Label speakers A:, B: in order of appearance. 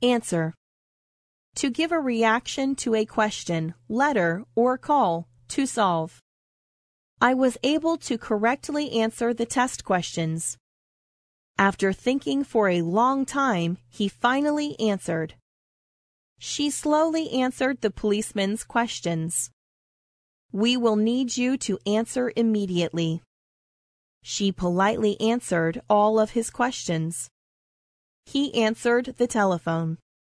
A: Answer. To give a reaction to a question, letter, or call. To solve. I was able to correctly answer the test questions. After thinking for a long time, he finally answered. She slowly answered the policeman's questions. We will need you to answer immediately. She politely answered all of his questions. He answered the telephone.